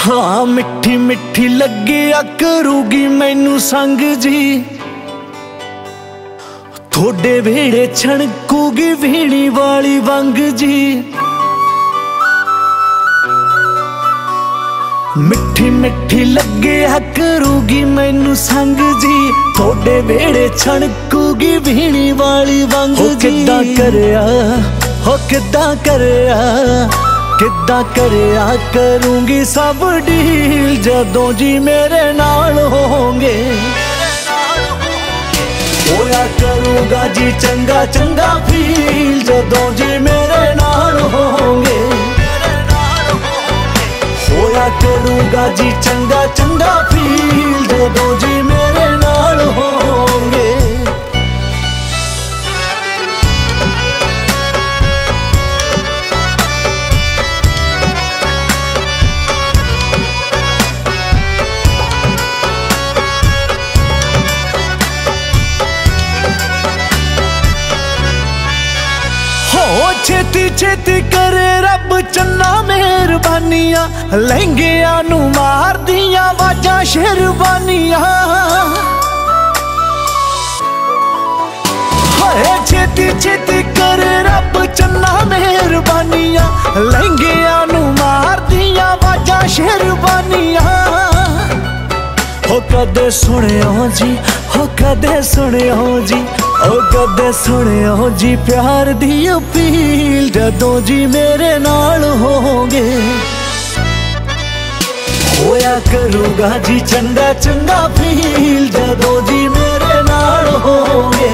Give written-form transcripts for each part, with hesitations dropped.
हाँ मिठी मिठी लगिया करूगी मैनू संग जी, थोड़े वेड़े छणकूगी वीणी वाली वंग जी। मिठी मिठी लगिया करूगी मैनू संग जी, थोड़े वेड़े छणकूगी वीणी वाली वंग जी। किद्दां करया हो किद्दां करया किद्दां करया करूंगी सब डील जदों जी मेरे नाल होंगे। होया करूंगा जी चंगा चंगा फील जदों जी मेरे नाल होंगे। होया करूंगा जी चंगा चंगा फील जदों जी मेरे नाल होंगे। छेती छेती करे रब चन्ना मेहरबानियां, लहंगिया नू मार दिया वाजा शेरवानियां। छेती छेती करे रब चन्ना मेहरबानियां, लहंगिया नू मार दिया वाजा शेरवानियां। हो कदे सुनियो जी हो कदे सुनियो जी ओ कदे सुनियो जी प्यार दी अपील जदों जी मेरे नाल होंगे। होया करूंगा जी चंगा चंगा फील जदों जी मेरे नाल होंगे।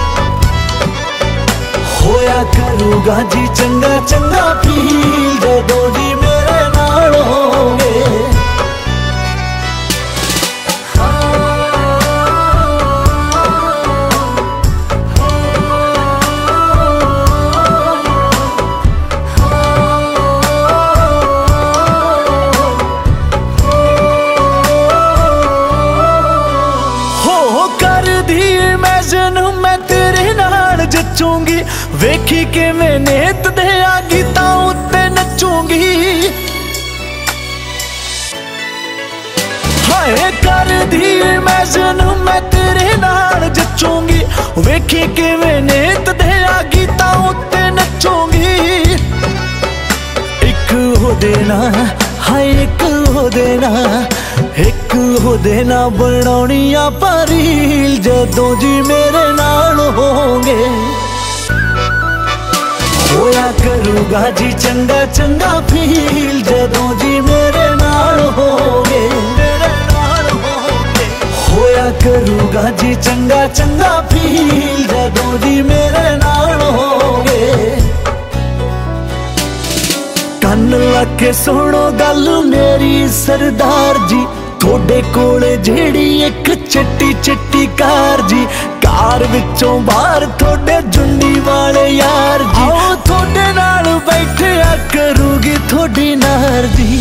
होया करूंगा जी चंगा चंगा फील जदों जी मेरे नाल होंगे। मैं तेरे नाल जचूंगी, वेखी के मैं नेत दे गीतां उत्ते नचूंगी। हाय कर दी इमेजिन मैं तेरे नाल जचूंगी, वेखी के मैं नेत दे गीतां उत्ते नचूंगी। एक हो देना हाय एक हो देना एक हो देना बनाउणियां पारील जदों जी मेरे नाल होंगे। होया करूंगा जी चंगा चंगा फील जदों जी मेरे नाल होंगे। होया करूंगा जी चंगा चंगा फील जदों जी मेरे नाल होंगे। कन्न लगे सुनो गल मेरी सरदार जी, थोड़े कोले जेड़ी एक चिट्टी चिट्टी कार जी, कार विचों बाहर थोड़े जुंडी वाले यार जी। आओ थोड़े नाल बैठिया करूगी थोड़ी नार जी।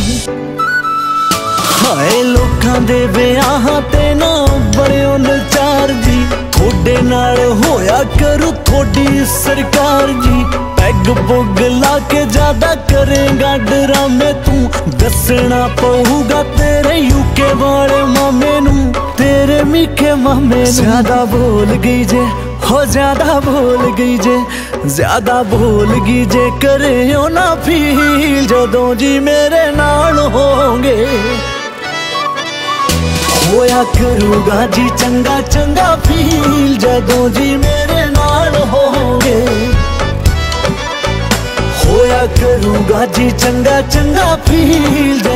हाय लोकां दे ब्याहां ते ना बड़ियो नचार जी, थोड़े नाल होया करू थोड़ी सरकार जी। पैग पुग ला के ज्यादा करेगा ड्रामे तू, दसना पऊगा तेरे यूके वाले मामे नू, तेरे मीठे मामे नू। ज्यादा बोल गई जे हो ज्यादा बोल गई जे ज्यादा बोल गई जे करे हो ना फील जदों जी मेरे नाल होंगे। होया करूंगा जी चंगा चंगा फील जदों जी मेरे नाल होंगे। होया करूंगा जी चंगा चंगा फील